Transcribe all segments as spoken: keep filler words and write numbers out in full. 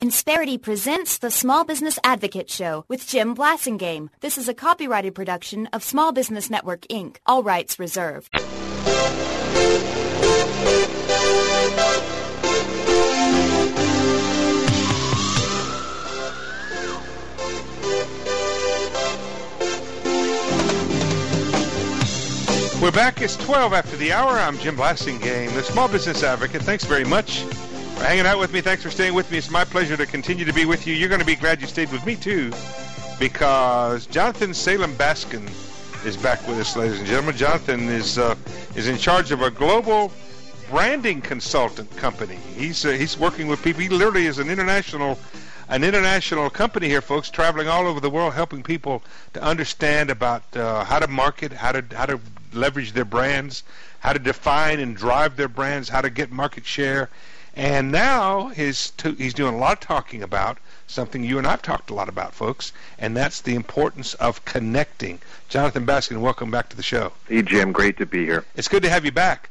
Insperity presents the Small Business Advocate Show with Jim Blasingame. This is a copyrighted production of Small Business Network, Incorporated. All rights reserved. We're back. It's twelve after the hour. I'm Jim Blasingame, the Small Business Advocate. Thanks very much for hanging out with me. Thanks for staying with me. It's my pleasure to continue to be with you. You're going to be glad you stayed with me, too, because Jonathan Salem Baskin is back with us, ladies and gentlemen. Jonathan is uh, is in charge of a global branding consultant company. He's uh, he's working with people. He literally is an international an international company here, folks, traveling all over the world, helping people to understand about uh, how to market, how to how to leverage their brands, how to define and drive their brands, how to get market share. And now his t- he's doing a lot of talking about something you and I've talked a lot about, folks, and that's the importance of connecting. Jonathan Baskin, welcome back to the show. Hey, Jim. Great to be here. It's good to have you back.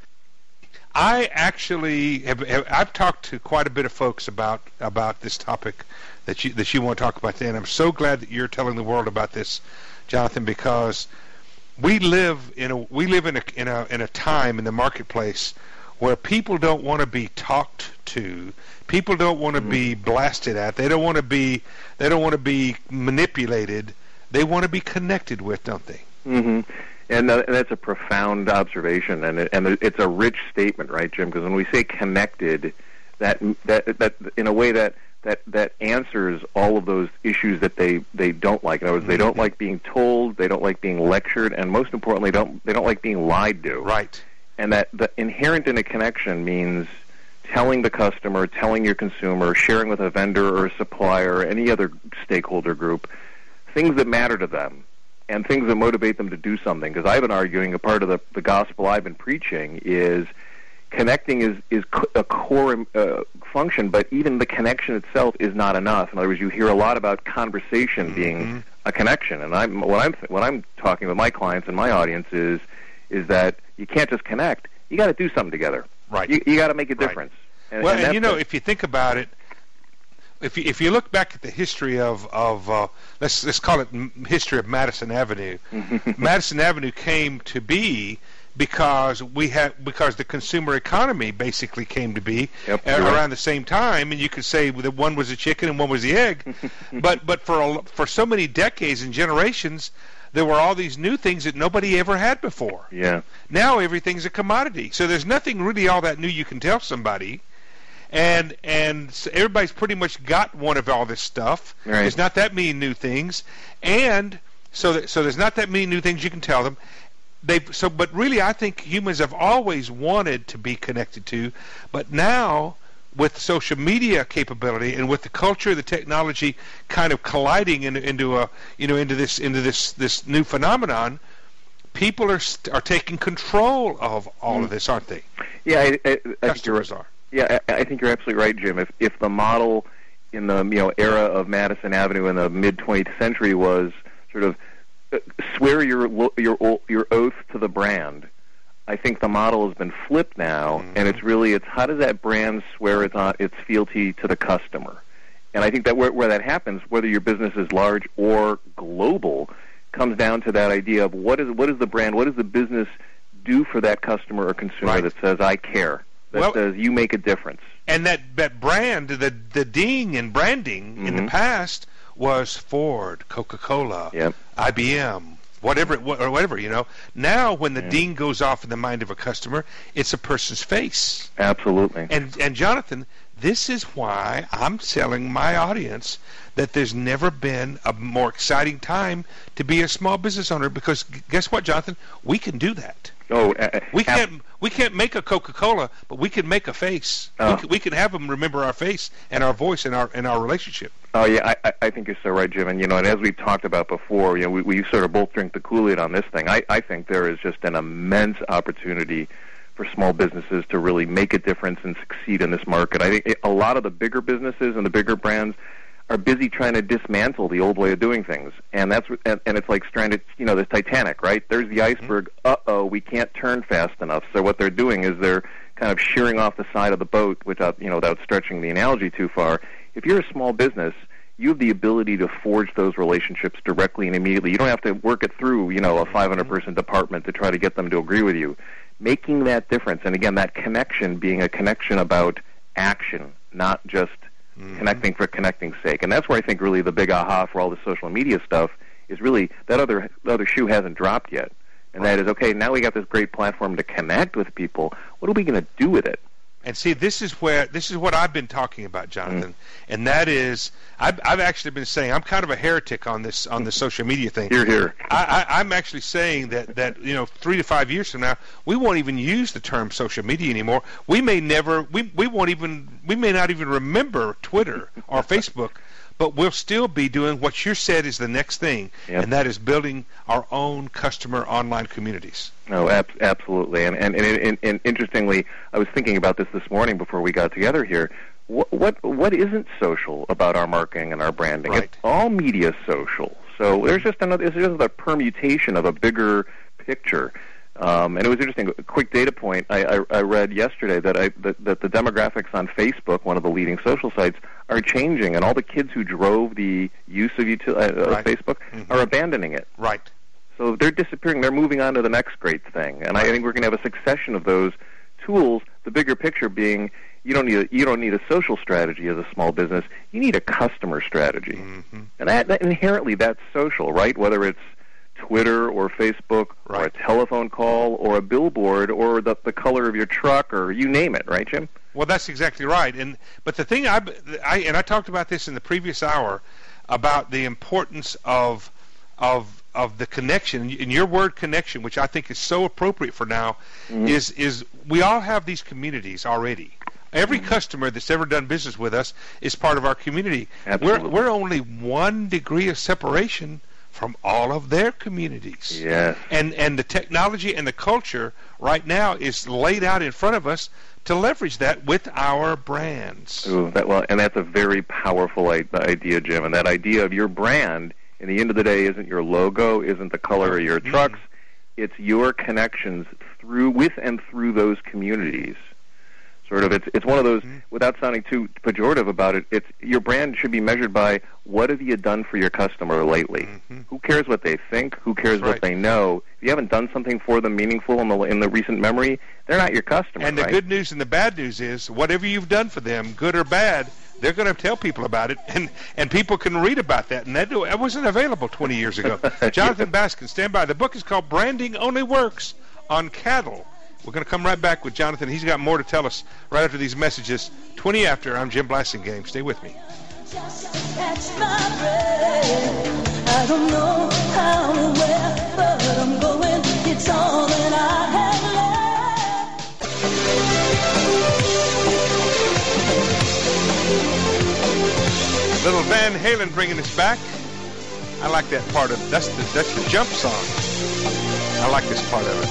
I actually have, have I've talked to quite a bit of folks about about this topic that you that you want to talk about today, and I'm so glad that you're telling the world about this, Jonathan, because we live in a we live in a in a in a time in the marketplace where people don't want to be talked to, people don't want to mm-hmm. be blasted at, they don't want to be they don't want to be manipulated, they want to be connected with, don't they? Mm-hmm. And, uh, and that's a profound observation, and it, and it's a rich statement, right, Jim? Because when we say connected, that that that in a way that that that answers all of those issues that they they don't like. In other words, mm-hmm. they don't like being told, they don't like being lectured, and most importantly, don't they don't like being lied to. Right. And that the inherent in a connection means telling the customer, telling your consumer, sharing with a vendor or a supplier or any other stakeholder group things that matter to them and things that motivate them to do something. Because I've been arguing a part of the, the gospel I've been preaching is connecting is, is a core uh, function, but even the connection itself is not enough. In other words, you hear a lot about conversation mm-hmm. being a connection. And I'm, what I'm what I'm talking with my clients and my audience is is that you can't just connect. You got to do something together. Right. You, you got to make a difference. Right. And, well, and, and you know, the, if you think about it, if you, if you look back at the history of of uh, let's let's call it m- history of Madison Avenue, Madison Avenue came to be because we had because the consumer economy basically came to be yep, uh, around right. the same time, and you could say that one was a chicken and one was the egg, but but for a, for so many decades and generations, there were all these new things that nobody ever had before. Yeah. Now everything's a commodity, so there's nothing really all that new you can tell somebody, and and so everybody's pretty much got one of all this stuff. Right. There's not that many new things, and so that, so there's not that many new things you can tell them. They so, but really, I think humans have always wanted to be connected to, but now with social media capability and with the culture, the technology kind of colliding in, into a you know into this into this this new phenomenon, people are are taking control of all mm. of this, aren't they? Yeah, I, I, I customers think you're, are. Yeah, I, I think you're absolutely right, Jim. If if the model in the you know era of Madison Avenue in the mid twentieth century was sort of swear your your your oath to the brand, I think the model has been flipped now, mm-hmm. and it's really it's how does that brand swear its on its fealty to the customer, and I think that where, where that happens, whether your business is large or global, comes down to that idea of what is what is the brand, what does the business do for that customer or consumer right. that says I care, that well, says you make a difference, and that that brand, the the ding and branding mm-hmm. in the past was Ford, Coca-Cola, yep. I B M. Whatever, or whatever, you know. Now, when the yeah. ding goes off in the mind of a customer, it's a person's face. Absolutely. And and Jonathan, this is why I'm telling my audience that there's never been a more exciting time to be a small business owner, because guess what, Jonathan? We can do that. Oh, uh, we can't. We can't make a Coca-Cola, but we can make a face. Oh. We, can, we can have them remember our face and our voice and our and our relationship. Oh yeah, I, I think you're so right, Jim. And you know, and as we talked about before, you know, we, we sort of both drink the Kool-Aid on this thing. I, I think there is just an immense opportunity for small businesses to really make a difference and succeed in this market. I think a lot of the bigger businesses and the bigger brands are busy trying to dismantle the old way of doing things, and that's and, and it's like stranded, you know, the Titanic, right? There's the iceberg. Uh-oh, we can't turn fast enough. So what they're doing is they're kind of shearing off the side of the boat without, you know, without stretching the analogy too far. if you're a small business, you have the ability to forge those relationships directly and immediately. You don't have to work it through, you know, a five hundred person department to try to get them to agree with you. Making that difference, and again, that connection being a connection about action, not just mm-hmm. connecting for connecting's sake. And that's where I think really the big aha for all the social media stuff is really that other the other shoe hasn't dropped yet. And right. that is, okay, now we got this great platform to connect with people. What are we going to do with it? And see, this is where this is what I've been talking about, Jonathan, mm. and that is, I've, I've actually been saying I'm kind of a heretic on this on the social media thing. Here, here. I, I, I'm actually saying that, that you know three to five years from now we won't even use the term social media anymore. We may never we we won't even we may not even remember Twitter or Facebook. But we'll still be doing what you said is the next thing, yep. and that is building our own customer online communities. No, ab- absolutely. And, and, and, and interestingly, I was thinking about this this morning before we got together here. What what, what isn't social about our marketing and our branding? Right. It's all media social. So there's just another, it's just a permutation of a bigger picture. Um, and it was interesting. A quick data point. I, I, I read yesterday that, I, that that the demographics on Facebook, one of the leading social sites, are changing, and all the kids who drove the use of util- uh, right. Facebook mm-hmm. are abandoning it. Right. So they're disappearing. They're moving on to the next great thing. And I think we're going to have a succession of those tools. The bigger picture being, you don't need a, you don't need a social strategy as a small business. You need a customer strategy, mm-hmm. and that, that inherently that's social, right? Whether it's Twitter or Facebook right. or a telephone call or a billboard or the, the color of your truck or you name it, right, Jim? Well, that's exactly right. And but the thing I, I and I talked about this in the previous hour about the importance of of of the connection. And your word connection, which I think is so appropriate for now, mm-hmm. is is we all have these communities already. Every mm-hmm. customer that's ever done business with us is part of our community. Absolutely. We're we're only one degree of separation from all of their communities. Yes. And and the technology and the culture right now is laid out in front of us to leverage that with our brands. Ooh, that, well, and that's a very powerful idea, Jim. And that idea of your brand, in the end of the day, isn't your logo, isn't the color of your trucks. Mm-hmm. It's your connections through, with and through those communities. Sort of, it's it's one of those, mm-hmm. without sounding too pejorative about it, it's your brand should be measured by what have you done for your customer lately? Mm-hmm. Who cares what they think? Who cares That's what right. they know? If you haven't done something for them meaningful in the in the recent memory, they're not your customer. And the right? good news and the bad news is, whatever you've done for them, good or bad, they're going to tell people about it, and, and people can read about that. And that, that wasn't available twenty years ago. Jonathan Baskin, stand by. The book is called Branding Only Works on Cattle. We're going to come right back with Jonathan. He's got more to tell us right after these messages. twenty after, I'm Jim Blasingame. Stay with me. Just catch my breath. I don't know how or where, but I'm going. It's all that I have left. Little Van Halen bringing us back. I like that part of it. That's the, that's the jump song. I like this part of it.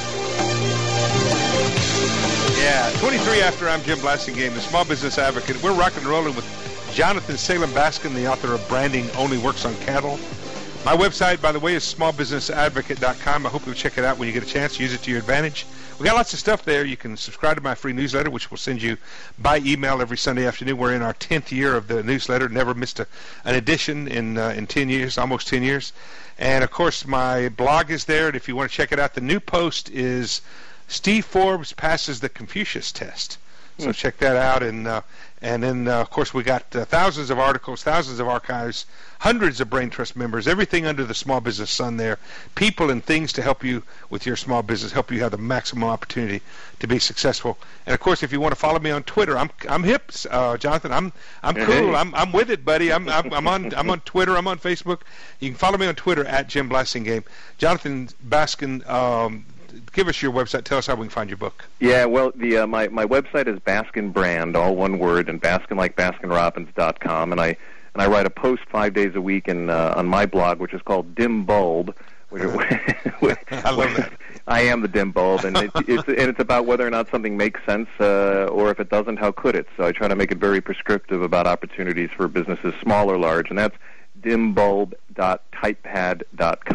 Yeah, twenty-three after, I'm Jim Blasingame, the Small Business Advocate. We're rocking and rolling with Jonathan Salem Baskin, the author of Branding Only Works on Cattle. My website, by the way, is small business advocate dot com. I hope you'll check it out when you get a chance. Use it to your advantage. We got lots of stuff there. You can subscribe to my free newsletter, which we'll send you by email every Sunday afternoon. We're in our tenth year of the newsletter. Never missed a, an edition in uh, in ten years, almost ten years. And, of course, my blog is there. And if you want to check it out, the new post is Steve Forbes passes the Confucius test. So check that out. And uh, and then, uh, of course, we got uh, thousands of articles, thousands of archives, hundreds of Brain Trust members, everything under the small business sun there, people and things to help you with your small business, help you have the maximum opportunity to be successful. And, of course, if you want to follow me on Twitter, I'm I'm hip, uh, Jonathan. I'm I'm cool. Hey. I'm I'm with it, buddy. I'm I'm, I'm on I'm on Twitter. I'm on Facebook. You can follow me on Twitter at Jim Blasingame. Jonathan Baskin. Um, Give us your website. Tell us how we can find your book. Yeah, well, the uh, my my website is Baskin Brand, all one word, and Baskin like Baskin Robbins dot com, and I and I write a post five days a week in uh, on my blog, which is called Dim Bulb. Which, I love that. I am the dim bulb, and it, it's and it's about whether or not something makes sense, uh, or if it doesn't, how could it? So I try to make it very prescriptive about opportunities for businesses, small or large, and that's dim bulb dot typepad dot com.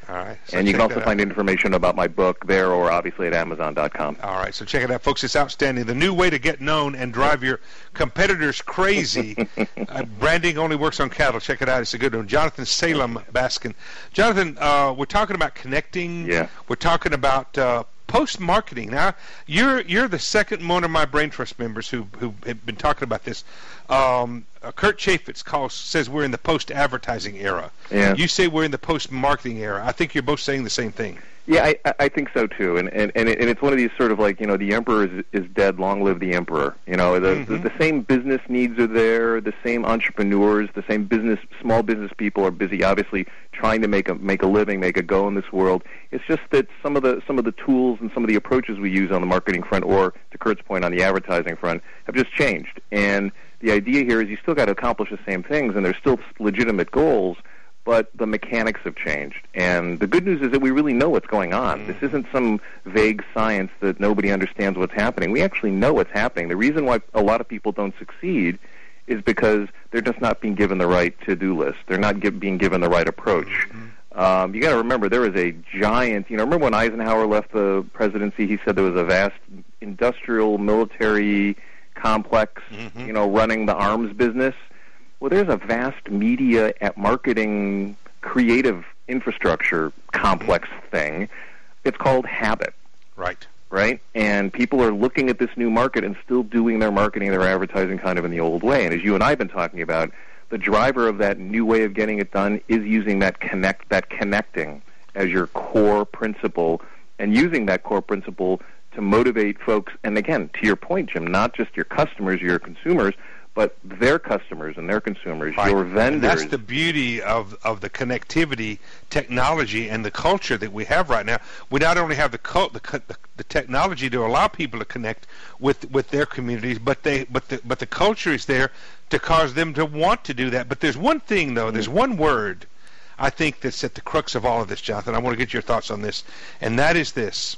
All right. So and you can check also that find out. information about my book there or obviously at amazon dot com. All right, so check it out, folks. It's outstanding. The new way to get known and drive your competitors crazy. uh, branding only works on cattle. Check it out. It's a good one. Jonathan Salem Baskin. Jonathan, uh, we're talking about connecting. Yeah. We're talking about uh, post-marketing. Now, you're you're the second one of my Brain Trust members who who have been talking about this. Um, uh, Kurt Chaffetz calls, says we're in the post-advertising era. Yeah. You say we're in the post-marketing era. I think you're both saying the same thing. Yeah, I, I think so too, and and and, it, and it's one of these sort of like, you know, the emperor is, is dead, long live the emperor. You know, the, Mm-hmm. the the same business needs are there, the same entrepreneurs, the same business, small business people are busy, obviously trying to make a make a living, make a go in this world. It's just that some of the some of the tools and some of the approaches we use on the marketing front, or to Kurt's point on the advertising front, have just changed. And the idea here is you still got to accomplish the same things, and there's still legitimate goals, but the mechanics have changed. And the good news is that we really know what's going on. Mm. This isn't some vague science that nobody understands what's happening. We actually know what's happening. The reason why a lot of people don't succeed is because they're just not being given the right to-do list. They're not give, being given the right approach. Mm-hmm. Um, you got to remember, there was a giant, you know, remember when Eisenhower left the presidency, he said there was a vast industrial military complex, Mm-hmm. you know, running the arms business. Well, there's a vast media at marketing creative infrastructure complex thing. It's called habit, Right. right? And people are looking at this new market and still doing their marketing, their advertising kind of in the old way. And as you and I have been talking about, the driver of that new way of getting it done is using that connect, that connecting as your core principle, and using that core principle to motivate folks. And again, to your point, Jim, not just your customers, your consumers, but their customers and their consumers, Right. your vendors. And that's the beauty of, of the connectivity technology and the culture that we have right now. We not only have the, cult, the, the the technology to allow people to connect with, with their communities, but they but the but the culture is there to cause them to want to do that. But there's one thing though, there's one word I think that's at the crux of all of this, Jonathan. I want to get your thoughts on this, and that is this.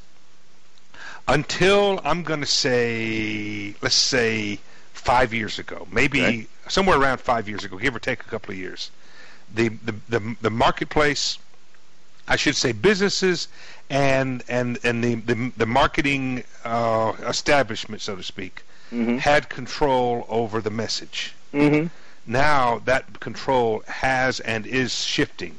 Until I'm going to say, let's say, five years ago, maybe Okay. somewhere around five years ago, give or take a couple of years, the the the, the marketplace, I should say, businesses and and and the the, the marketing uh, establishment, so to speak, Mhm. had control over the message. Mhm. Now that control has and is shifting.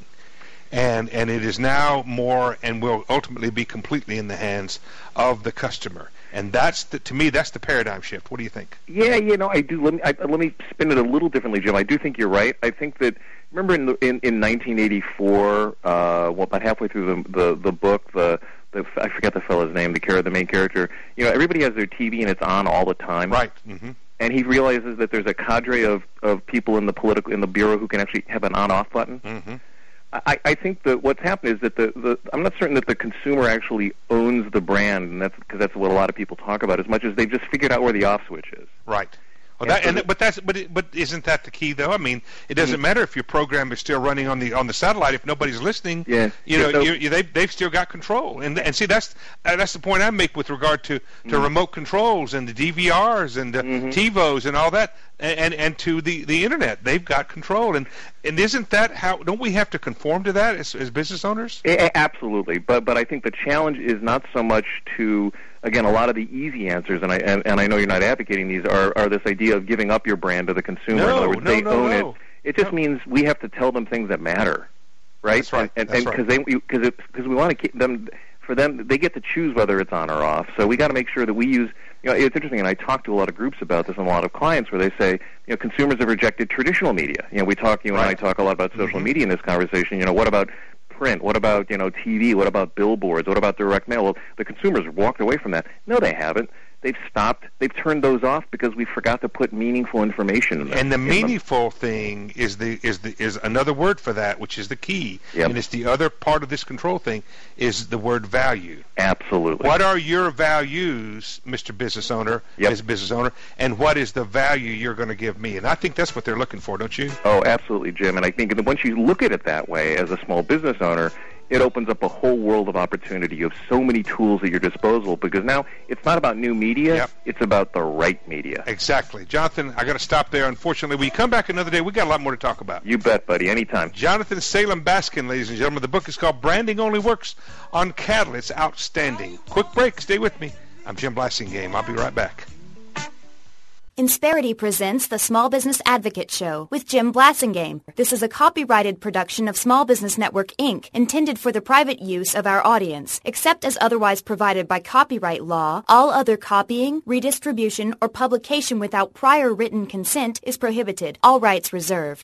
And and it is now more and will ultimately be completely in the hands of the customer. And that's the, to me, that's the paradigm shift. What do you think? Yeah, you know, I do. Let me I, let me spin it a little differently, Jim. I do think you're right. I think that, remember in the, in, in nineteen eighty-four, uh, well, about halfway through the the, the book, the, the I forget the fellow's name, the character, the main character. You know, everybody has their T V and it's on all the time. Right. Mm-hmm. And he realizes that there's a cadre of, of people in the political in the bureau who can actually have an on-off button. Mm-hmm. I, I think that what's happened is that the, the I'm not certain that the consumer actually owns the brand, and that's because that's what a lot of people talk about, as much as they've just figured out where the off switch is. Right. Well, And that, so and the- but that's but it, but isn't that the key though? I mean, it doesn't Mhm. matter if your program is still running on the on the satellite if nobody's listening. Yeah. You know, Yeah, so- you, you, they've they've still got control, and and see that's uh, that's the point I make with regard to, to remote controls and the D V Rs and the Mhm. TiVos and all that, and, and and to the the internet, they've got control, and and isn't that how? Don't we have to conform to that as as business owners? A- a- absolutely, but but I think the challenge is not so much to, again, a lot of the easy answers, and I and, and I know you're not advocating these, are are this idea of giving up your brand to the consumer. No, In other words, no, they no, own no. it. It just No. means we have to tell them things that matter, right? That's right, And that's and right. because they because because we want to keep them, for them, they get to choose whether it's on or off. So we got to make sure that we use. You know, it's interesting, and I talk to a lot of groups about this and a lot of clients where they say, you know, consumers have rejected traditional media. You know, we talk, you and I Right. talk a lot about social Mhm. media in this conversation. You know, what about print? What about, you know, T V? What about billboards? What about direct mail? Well, the consumers walked away from that. No, they haven't. They've stopped. They've turned those off because we forgot to put meaningful information in them. And the in them. meaningful thing is the is the is another word for that, which is the key, Yep. and it's the other part of this control thing is the word value. Absolutely. What are your values, Mister Business Owner, Yep. as a business owner, and what is the value you're going to give me? And I think that's what they're looking for, don't you? Oh, absolutely, Jim. And I think that once you look at it that way as a small business owner, it opens up a whole world of opportunity. You have so many tools at your disposal because now it's not about new media, yep. it's about the right media. Exactly. Jonathan, I got to stop there, unfortunately. Will you come back another day? We got a lot more to talk about. You bet, buddy. Anytime. Jonathan Salem Baskin, ladies and gentlemen. The book is called Branding Only Works on Cattle. It's outstanding. Quick break. Stay with me. I'm Jim Blasingame. I'll be right back. Insperity presents the Small Business Advocate Show with Jim Blasingame. This is a copyrighted production of Small Business Network, Incorporated, intended for the private use of our audience. Except as otherwise provided by copyright law, all other copying, redistribution, or publication without prior written consent is prohibited. All rights reserved.